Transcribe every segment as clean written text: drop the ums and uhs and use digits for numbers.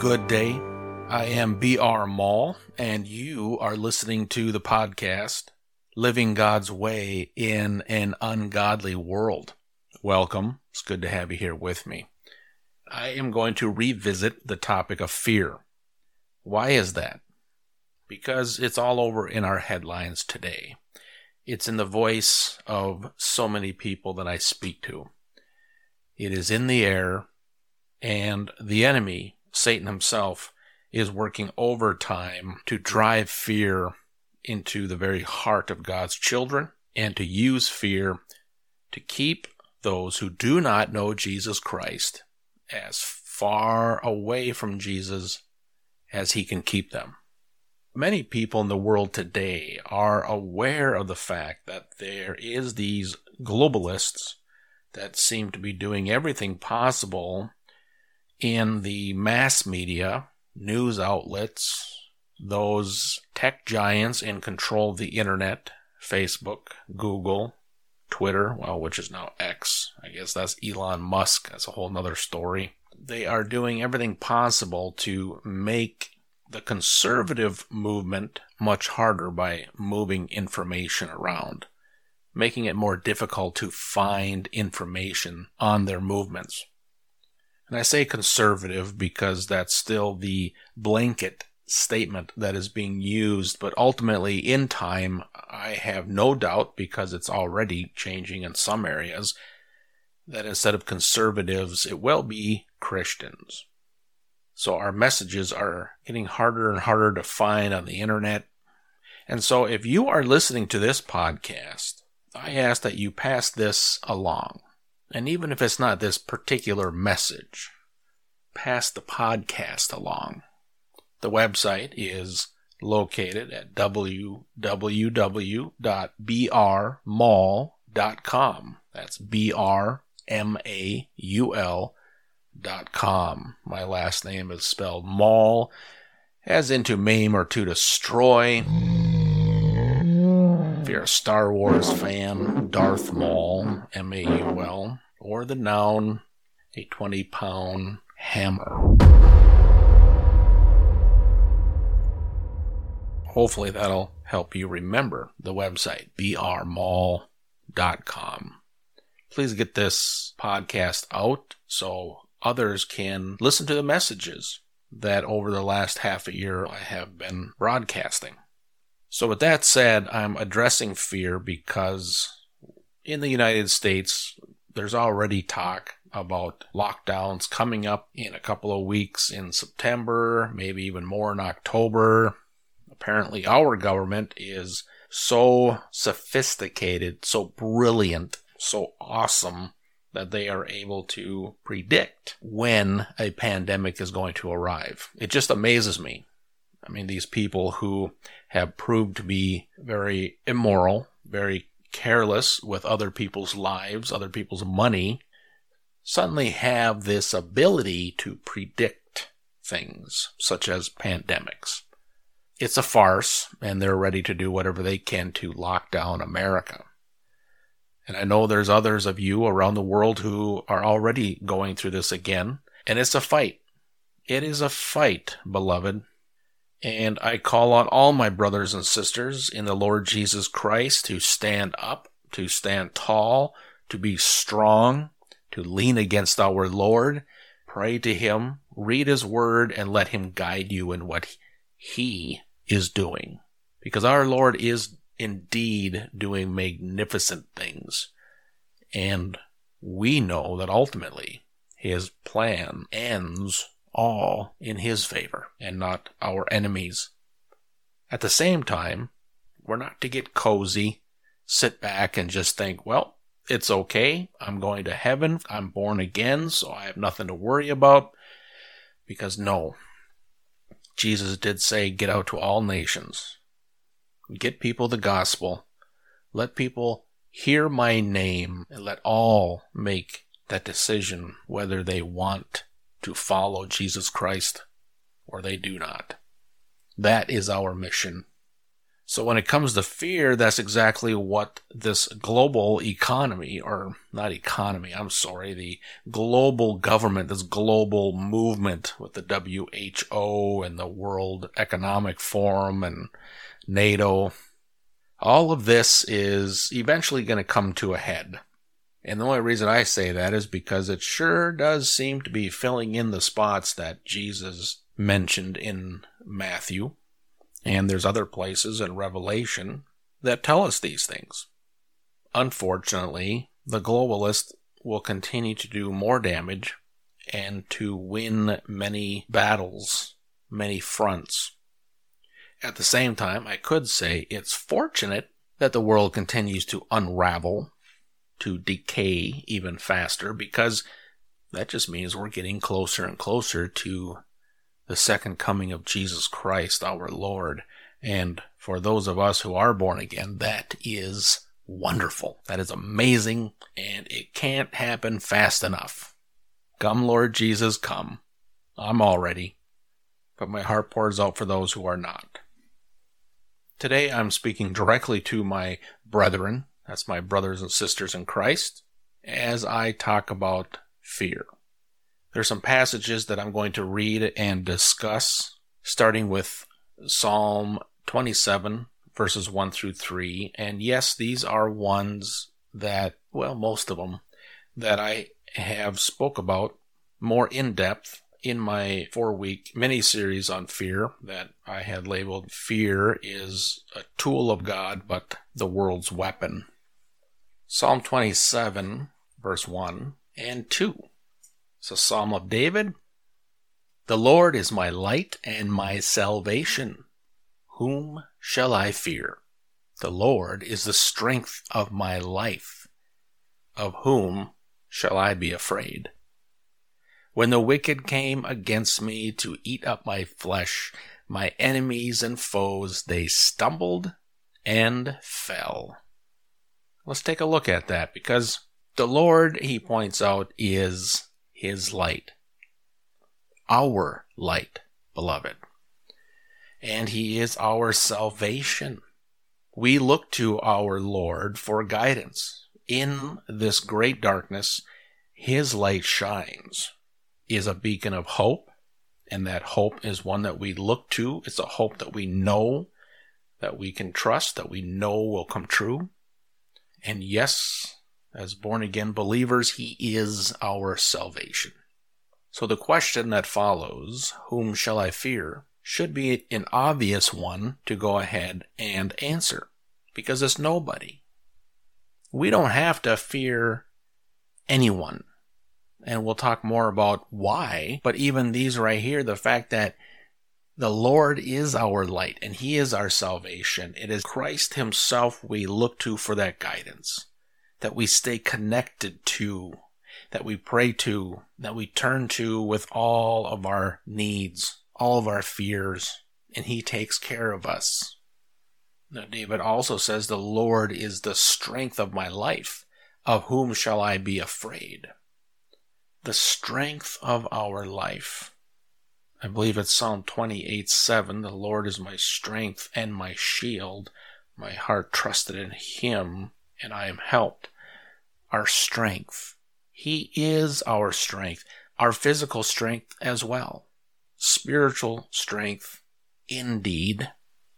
Good day. I am B.R. Mall, and you are listening to the podcast, Living God's Way in an Ungodly World. Welcome. It's good to have you here with me. I am going to revisit the topic of fear. Why is that? Because it's all over in our headlines today. It's in the voice of so many people that I speak to. It is in the air, and the enemy, Satan himself, is working overtime to drive fear into the very heart of God's children and to use fear to keep those who do not know Jesus Christ as far away from Jesus as he can keep them. Many people in the world today are aware of the fact that there is these globalists that seem to be doing everything possible in the mass media, news outlets, those tech giants in control of the internet, Facebook, Google, Twitter, which is now X. I guess that's Elon Musk. That's a whole nother story. They are doing everything possible to make the conservative movement much harder by moving information around, making it more difficult to find information on their movements. And I say conservative because that's still the blanket statement that is being used, but ultimately in time, I have no doubt, because it's already changing in some areas, that instead of conservatives, it will be Christians. So our messages are getting harder and harder to find on the internet. And so if you are listening to this podcast, I ask that you pass this along. And even if it's not this particular message, pass the podcast along. The website is located at www.brmaul.com. That's BRMAUL.com. My last name is spelled Maul, as in to maim or to destroy. If you're a Star Wars fan, Darth Maul, M-A-U-L, or the noun, a 20-pound hammer. Hopefully that'll help you remember the website, brmaul.com. Please get this podcast out so others can listen to the messages that over the last half a year I have been broadcasting. So with that said, I'm addressing fear because in the United States, there's already talk about lockdowns coming up in a couple of weeks in September, maybe even more in October. Apparently our government is so sophisticated, so brilliant, so awesome that they are able to predict when a pandemic is going to arrive. It just amazes me. I mean, these people who have proved to be very immoral, very careless with other people's lives, other people's money, suddenly have this ability to predict things, such as pandemics. It's a farce, and they're ready to do whatever they can to lock down America. And I know there's others of you around the world who are already going through this again, and it's a fight. It is a fight, beloved. And I call on all my brothers and sisters in the Lord Jesus Christ to stand up, to stand tall, to be strong, to lean against our Lord, pray to him, read his word, and let him guide you in what he is doing. Because our Lord is indeed doing magnificent things. And we know that ultimately his plan ends all in his favor and not our enemies. At the same time, we're not to get cozy, sit back and just think, well, it's okay. I'm going to heaven. I'm born again, so I have nothing to worry about. Because no, Jesus did say, get out to all nations. Get people the gospel. Let people hear my name, and let all make that decision whether they want to follow Jesus Christ or they do not. That is our mission. So when it comes to fear, that's exactly what this global economy, or not economy, the global government, this global movement with the WHO and the World Economic Forum and NATO, all of this is eventually going to come to a head. And the only reason I say that is because it sure does seem to be filling in the spots that Jesus mentioned in Matthew. And there's other places in Revelation that tell us these things. Unfortunately, the globalists will continue to do more damage and to win many battles, many fronts. At the same time, I could say it's fortunate that the world continues to unravel, to decay even faster, because that just means we're getting closer and closer to the second coming of Jesus Christ, our Lord. And for those of us who are born again, that is wonderful. That is amazing, and it can't happen fast enough. Come, Lord Jesus, come. I'm all ready, but my heart pours out for those who are not. Today I'm speaking directly to my brethren, that's my brothers and sisters in Christ, as I talk about fear. There's some passages that I'm going to read and discuss, starting with Psalm 27, verses 1 through 3. And yes, these are ones that, well, most of them, that I have spoke about more in depth in my 4-week mini-series on fear that I had labeled Fear is a Tool of God, but the World's Weapon. Psalm 27, verse 1 and 2. It's a psalm of David. The Lord is my light and my salvation. Whom shall I fear? The Lord is the strength of my life. Of whom shall I be afraid? When the wicked came against me to eat up my flesh, my enemies and foes, they stumbled and fell. Let's take a look at that, because the Lord, he points out, is his light. Our light, beloved. And he is our salvation. We look to our Lord for guidance. In this great darkness, his light shines, is a beacon of hope, and that hope is one that we look to. It's a hope that we know, that we can trust, that we know will come true. And yes, as born-again believers, he is our salvation. So the question that follows, whom shall I fear, should be an obvious one to go ahead and answer, because it's nobody. We don't have to fear anyone. And we'll talk more about why, but even these right here, the fact that the Lord is our light and he is our salvation. It is Christ himself we look to for that guidance, that we stay connected to, that we pray to, that we turn to with all of our needs, all of our fears, and he takes care of us. Now, David also says, the Lord is the strength of my life. Of whom shall I be afraid? The strength of our life. I believe it's Psalm 28:7. The Lord is my strength and my shield. My heart trusted in him, and I am helped. Our strength. He is our strength. Our physical strength as well. Spiritual strength indeed.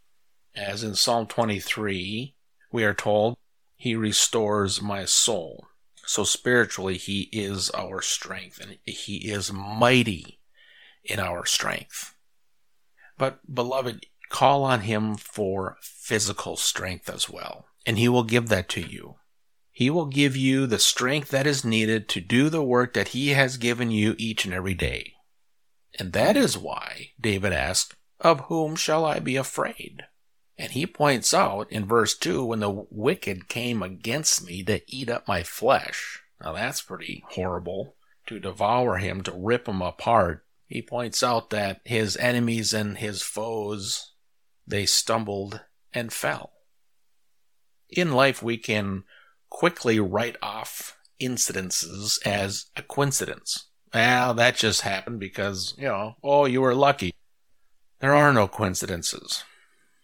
As in Psalm 23, we are told, he restores my soul. So spiritually, he is our strength, and he is mighty in our strength. But, beloved, call on him for physical strength as well, and he will give that to you. He will give you the strength that is needed to do the work that he has given you each and every day. And that is why David asked, of whom shall I be afraid? And he points out in verse 2, when the wicked came against me to eat up my flesh. Now that's pretty horrible, to devour him, to rip him apart. He points out that his enemies and his foes, they stumbled and fell. In life, we can quickly write off incidences as a coincidence. Well, that just happened because, you were lucky. There are no coincidences.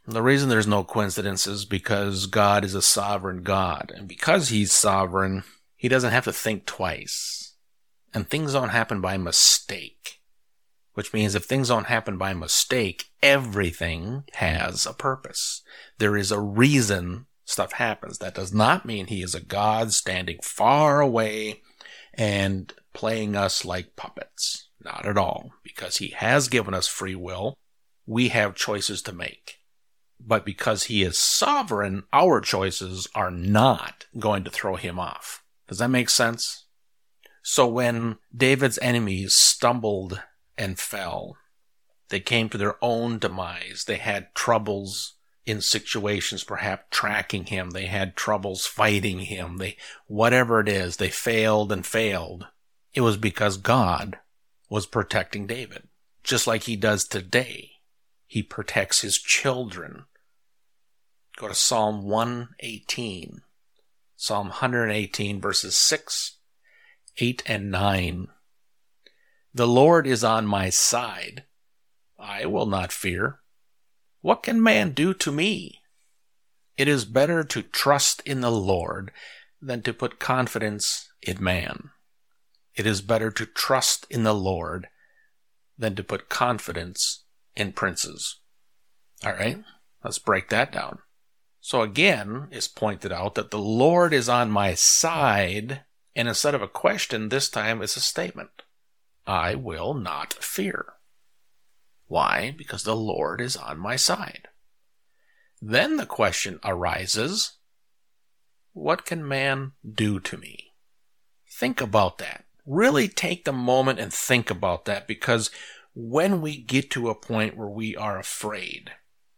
The reason there's no coincidence is because God is a sovereign God. And because he's sovereign, he doesn't have to think twice. And things don't happen by mistake. Which means if things don't happen by mistake, everything has a purpose. There is a reason stuff happens. That does not mean he is a God standing far away and playing us like puppets. Not at all. Because he has given us free will, we have choices to make. But because he is sovereign, our choices are not going to throw him off. Does that make sense? So when David's enemies stumbled and fell, they came to their own demise. They had troubles in situations, perhaps tracking him. They had troubles fighting him. Whatever it is, they failed and failed. It was because God was protecting David, just like he does today. He protects his children. Go to Psalm 118. Psalm 118, verses 6, 8, and 9. The Lord is on my side. I will not fear. What can man do to me? It is better to trust in the Lord than to put confidence in man. It is better to trust in the Lord than to put confidence in princes. All right, let's break that down. So again, it's pointed out that the Lord is on my side, and instead of a question, this time it's a statement. I will not fear. Why? Because the Lord is on my side. Then the question arises, what can man do to me? Think about that. Really take the moment and think about that, because when we get to a point where we are afraid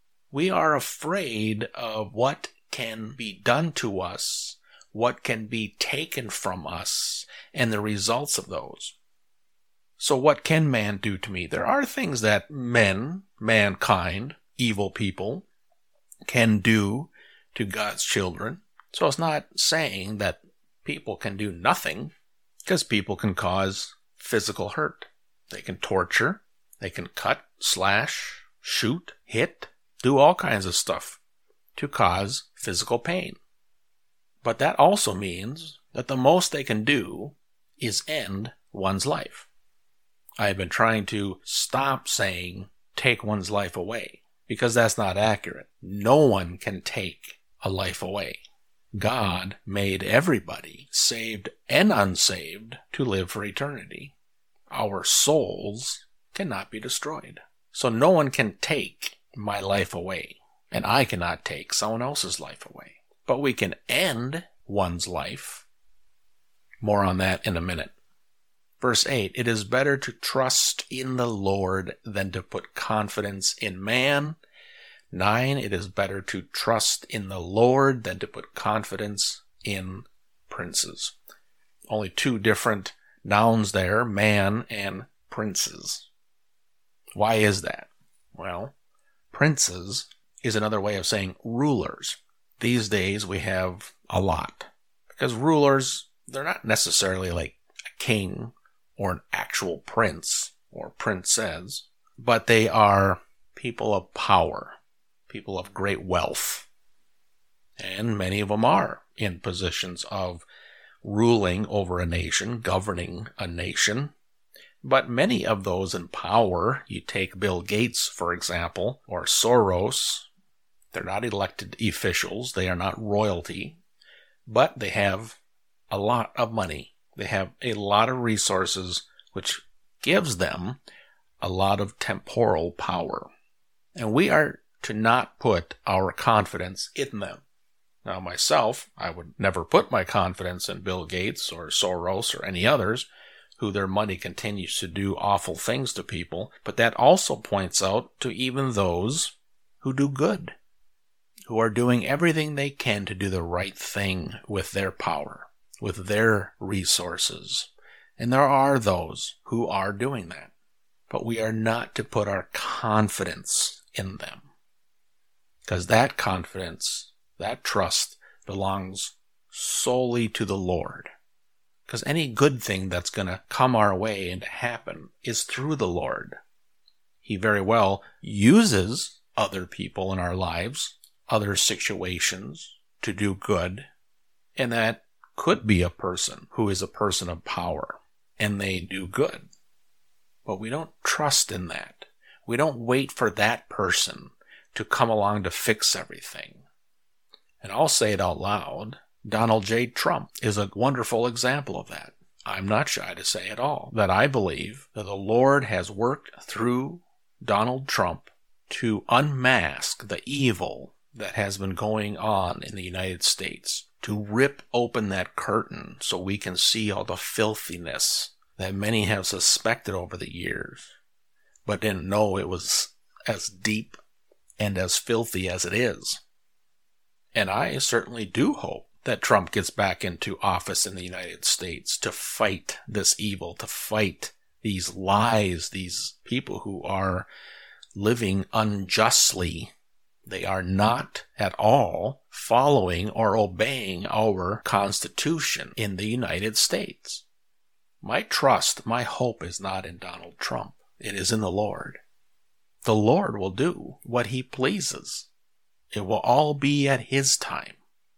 of what can be done to us, what can be taken from us, and the results of those. So what can man do to me? There are things that mankind, evil people, can do to God's children. So it's not saying that people can do nothing, because people can cause physical hurt. They can torture, they can cut, slash, shoot, hit, do all kinds of stuff to cause physical pain. But that also means that the most they can do is end one's life. I've been trying to stop saying take one's life away, because that's not accurate. No one can take a life away. God made everybody, saved and unsaved, to live for eternity. Our souls cannot be destroyed. So no one can take my life away, and I cannot take someone else's life away. But we can end one's life. More on that in a minute. Verse 8, it is better to trust in the Lord than to put confidence in man. 9, it is better to trust in the Lord than to put confidence in princes. Only two different nouns there, man and princes. Why is that? Well, princes is another way of saying rulers. These days we have a lot. Because rulers, they're not necessarily like a king or an actual prince or princess, but they are people of power, people of great wealth. And many of them are in positions of ruling over a nation, governing a nation. But many of those in power, you take Bill Gates, for example, or Soros, they're not elected officials, they are not royalty, but they have a lot of money. They have a lot of resources, which gives them a lot of temporal power. And we are to not put our confidence in them. Now, myself, I would never put my confidence in Bill Gates or Soros or any others who their money continues to do awful things to people, but that also points out to even those who do good, who are doing everything they can to do the right thing with their power, with their resources. And there are those who are doing that, but we are not to put our confidence in them, because that confidence, that trust belongs solely to the Lord. Because any good thing that's going to come our way and happen is through the Lord. He very well uses other people in our lives, other situations, to do good. And that could be a person who is a person of power, and they do good. But we don't trust in that. We don't wait for that person to come along to fix everything. And I'll say it out loud, Donald J. Trump is a wonderful example of that. I'm not shy to say at all that I believe that the Lord has worked through Donald Trump to unmask the evil that has been going on in the United States, to rip open that curtain so we can see all the filthiness that many have suspected over the years, but didn't know it was as deep and as filthy as it is. And I certainly do hope that Trump gets back into office in the United States to fight this evil, to fight these lies, these people who are living unjustly. They are not at all following or obeying our Constitution in the United States. My trust, my hope is not in Donald Trump. It is in the Lord. The Lord will do what he pleases. It will all be at his time.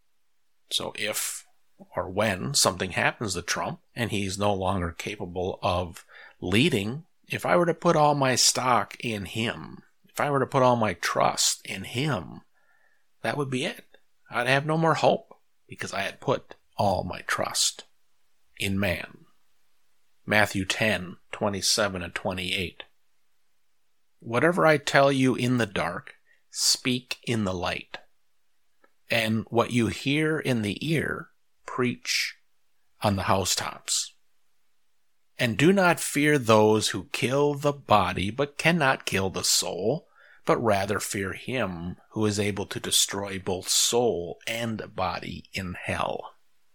So if or when something happens to Trump and he's no longer capable of leading, if I were to put all my stock in him, if I were to put all my trust in him, that would be it. I'd have no more hope because I had put all my trust in man. Matthew 10:27 and 28. Whatever I tell you in the dark, speak in the light. And what you hear in the ear, preach on the housetops. And do not fear those who kill the body, but cannot kill the soul, but rather fear him who is able to destroy both soul and body in hell.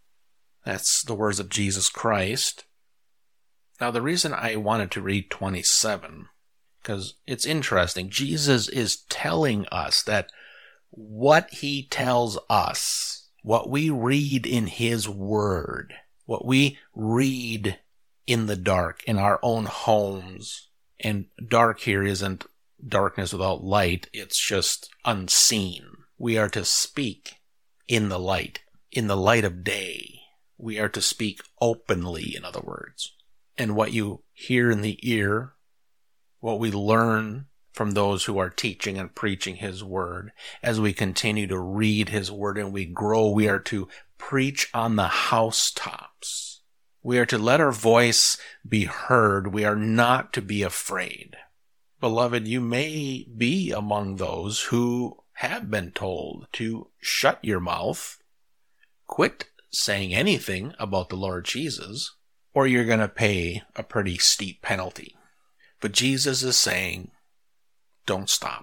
That's the words of Jesus Christ. Now, the reason I wanted to read 27, because it's interesting. Jesus is telling us that what he tells us, what we read in his word, what we read in the dark, in our own homes, and dark here isn't darkness without light, it's just unseen. We are to speak in the light of day. We are to speak openly, in other words. And what you hear in the ear, what we learn from those who are teaching and preaching his word, as we continue to read his word and we grow, we are to preach on the housetops. We are to let our voice be heard. We are not to be afraid. Beloved, you may be among those who have been told to shut your mouth, quit saying anything about the Lord Jesus, or you're going to pay a pretty steep penalty. But Jesus is saying, don't stop.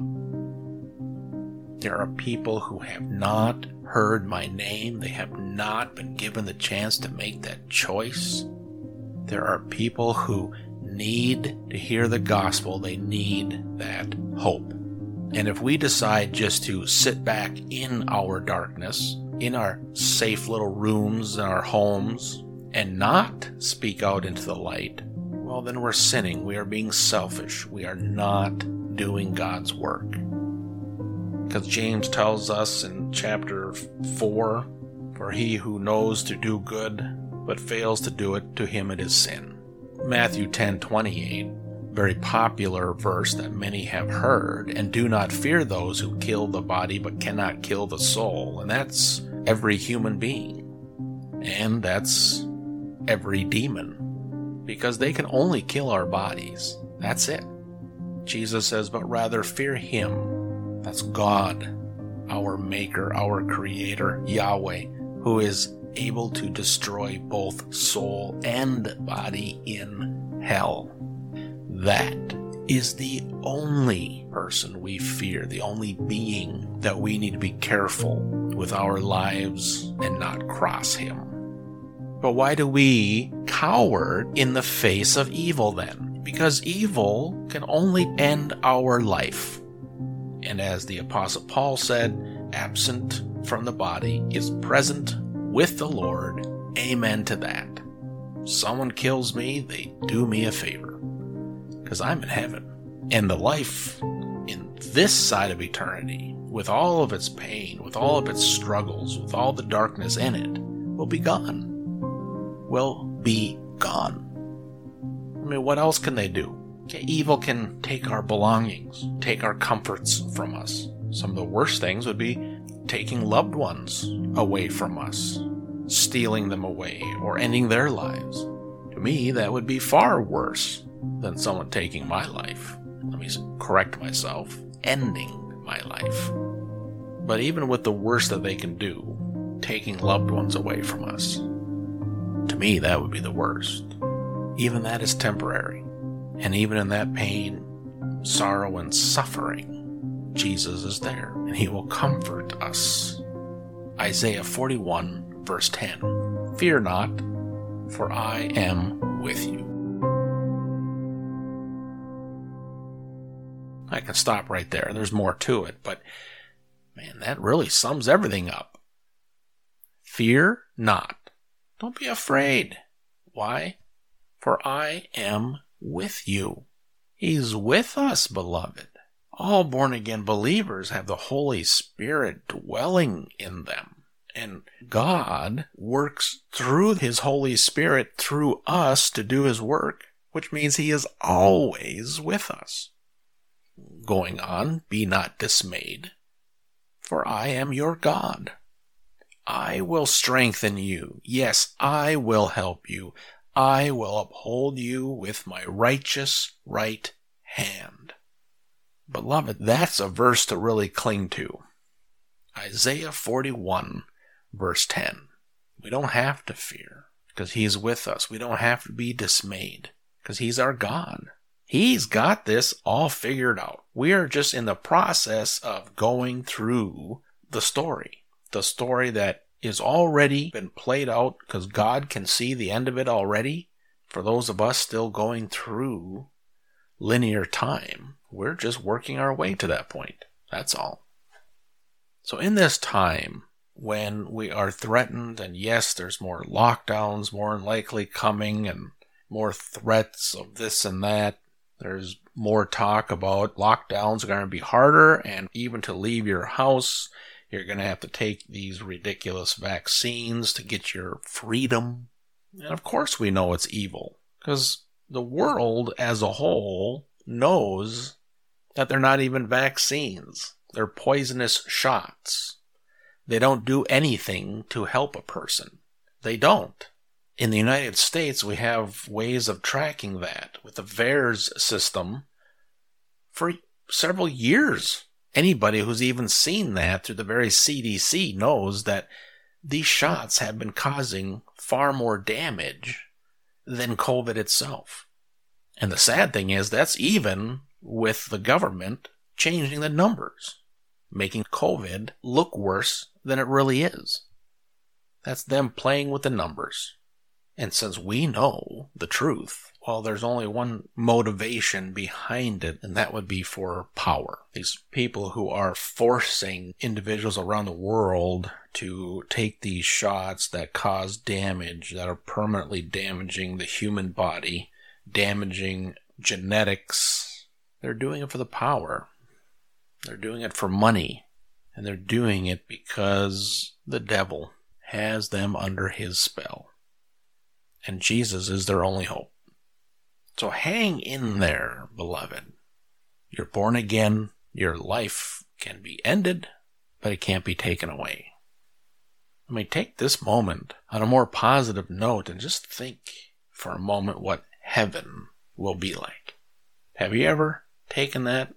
There are people who have not heard my name. They have not been given the chance to make that choice. There are people who need to hear the gospel. They need that hope. And if we decide just to sit back in our darkness, in our safe little rooms in our homes, and not speak out into the light, well, then we're sinning. We are being selfish. We are not doing God's work. Because James tells us in chapter 4, for he who knows to do good, but fails to do it, to him it is sin. Matthew 10:28, very popular verse that many have heard, and do not fear those who kill the body, but cannot kill the soul. And that's every human being. And that's every demon, because they can only kill our bodies. That's it. Jesus says, but rather fear him. That's God, our maker, our creator, Yahweh, who is able to destroy both soul and body in hell. That is the only person we fear, the only being that we need to be careful with our lives and not cross him. But why do we cower in the face of evil then? Because evil can only end our life. And as the Apostle Paul said, absent from the body is present with the Lord. Amen to that. Someone kills me, they do me a favor, because I'm in heaven. And the life in this side of eternity, with all of its pain, with all of its struggles, with all the darkness in it, will be gone. Will be gone. I mean, what else can they do? Evil can take our belongings, take our comforts from us. Some of the worst things would be taking loved ones away from us, stealing them away, or ending their lives. To me, that would be far worse than someone taking my life. Let me correct myself. Ending my life. But even with the worst that they can do, taking loved ones away from us, to me, that would be the worst. Even that is temporary. And even in that pain, sorrow, and suffering, Jesus is there, and he will comfort us. Isaiah 41, verse 10. Fear not, for I am with you. I can stop right there. There's more to it, but man, that really sums everything up. Fear not. Don't be afraid. Why? For I am with you. He's with us, beloved. All born-again believers have the Holy Spirit dwelling in them. And God works through his Holy Spirit through us to do his work, which means he is always with us. Going on, be not dismayed, for I am your God. I will strengthen you. Yes, I will help you. I will uphold you with my righteous right hand. Beloved, that's a verse to really cling to. Isaiah 41, verse 10. We don't have to fear because he's with us. We don't have to be dismayed because he's our God. He's got this all figured out. We are just in the process of going through the story that is already been played out because God can see the end of it already. For those of us still going through linear time, we're just working our way to that point. That's all. So in this time, when we are threatened, and yes, there's more lockdowns more than likely coming, and more threats of this and that, there's more talk about lockdowns are going to be harder, and even to leave your house, you're going to have to take these ridiculous vaccines to get your freedom. And of course we know it's evil, because the world as a whole knows that they're not even vaccines. They're poisonous shots. They don't do anything to help a person. They don't. In the United States, we have ways of tracking that with the VAERS system for several years. Anybody who's even seen that through the very CDC knows that these shots have been causing far more damage than COVID itself. And the sad thing is that's even with the government changing the numbers, making COVID look worse than it really is. That's them playing with the numbers. And since we know the truth, well, there's only one motivation behind it, and that would be for power. These people who are forcing individuals around the world to take these shots that cause damage, that are permanently damaging the human body, damaging genetics, they're doing it for the power. They're doing it for money. And they're doing it because the devil has them under his spell. And Jesus is their only hope. So hang in there, beloved. You're born again. Your life can be ended, but it can't be taken away. I mean, take this moment on a more positive note and just think for a moment what heaven will be like. Have you ever taken that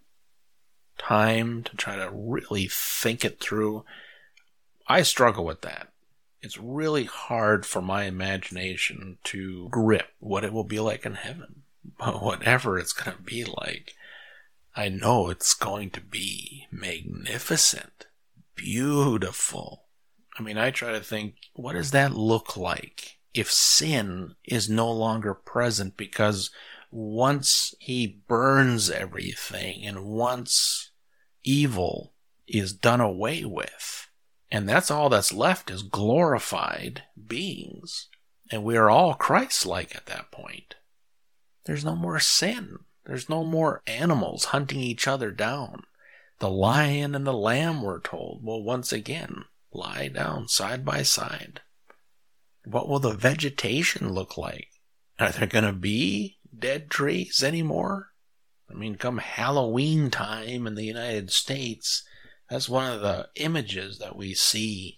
time to try to really think it through? I struggle with that. It's really hard for my imagination to grip what it will be like in heaven. But whatever it's going to be like, I know it's going to be magnificent, beautiful. I mean, I try to think, what does that look like if sin is no longer present? Because once he burns everything and once evil is done away with, and that's all that's left is glorified beings. And we are all Christ-like at that point. There's no more sin. There's no more animals hunting each other down. The lion and the lamb, we're told, will once again lie down side by side. What will the vegetation look like? Are there going to be dead trees anymore? I mean, come Halloween time in the United States, that's one of the images that we see.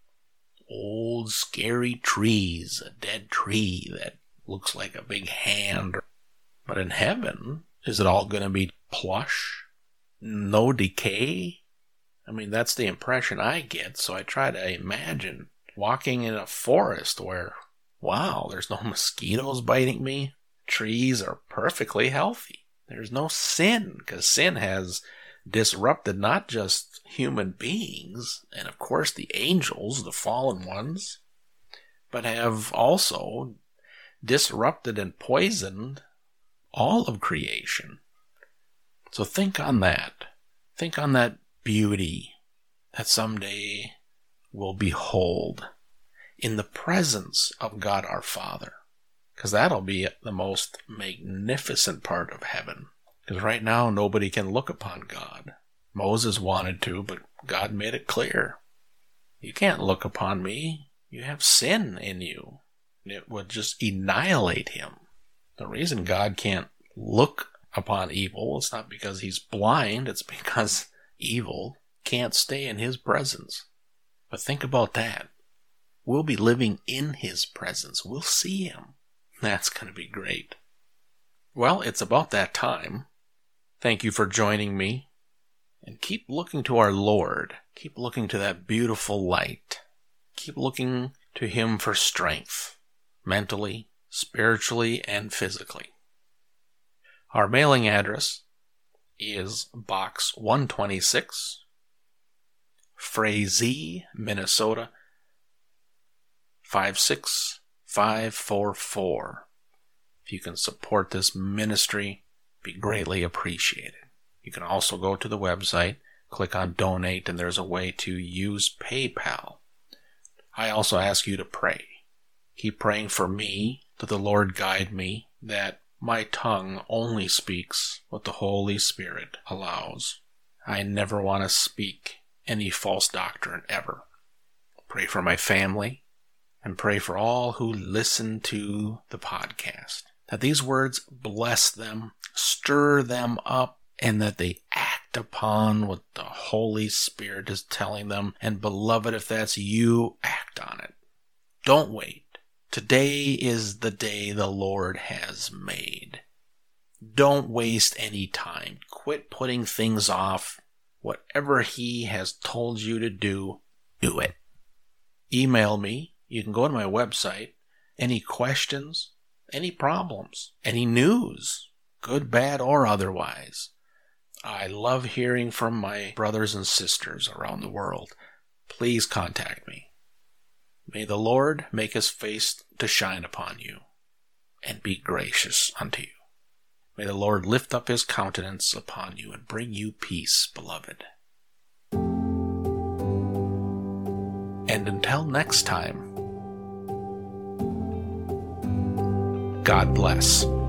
Old, scary trees, a dead tree that looks like a big hand. But in heaven, is it all going to be plush? No decay? I mean, that's the impression I get, so I try to imagine walking in a forest where, wow, there's no mosquitoes biting me. Trees are perfectly healthy. There's no sin, because sin has disrupted not just human beings, and of course the angels, the fallen ones, but have also disrupted and poisoned all of creation. So think on that. Think on that beauty that someday we'll behold in the presence of God our Father. Because that'll be the most magnificent part of heaven. Because right now nobody can look upon God. Moses wanted to, but God made it clear. You can't look upon me. You have sin in you. It would just annihilate him. The reason God can't look upon evil is not because he's blind. It's because evil can't stay in his presence. But think about that. We'll be living in his presence. We'll see him. That's going to be great. Well, it's about that time. Thank you for joining me. And keep looking to our Lord. Keep looking to that beautiful light. Keep looking to him for strength, mentally, spiritually, and physically. Our mailing address is Box 126, Frazee, Minnesota, 56544. If you can support this ministry, be greatly appreciated. You can also go to the website, click on donate, and there's a way to use PayPal. I also ask you to pray. Keep praying for me, that the Lord guide me, that my tongue only speaks what the Holy Spirit allows. I never want to speak any false doctrine ever. Pray for my family, and pray for all who listen to the podcast. That these words bless them, stir them up, and that they act upon what the Holy Spirit is telling them. And beloved, if that's you, act on it. Don't wait. Today is the day the Lord has made. Don't waste any time. Quit putting things off. Whatever he has told you to do, do it. Email me. You can go to my website. Any questions, any problems, any news, good, bad, or otherwise. I love hearing from my brothers and sisters around the world. Please contact me. May the Lord make his face to shine upon you and be gracious unto you. May the Lord lift up his countenance upon you and bring you peace, beloved. And until next time, God bless.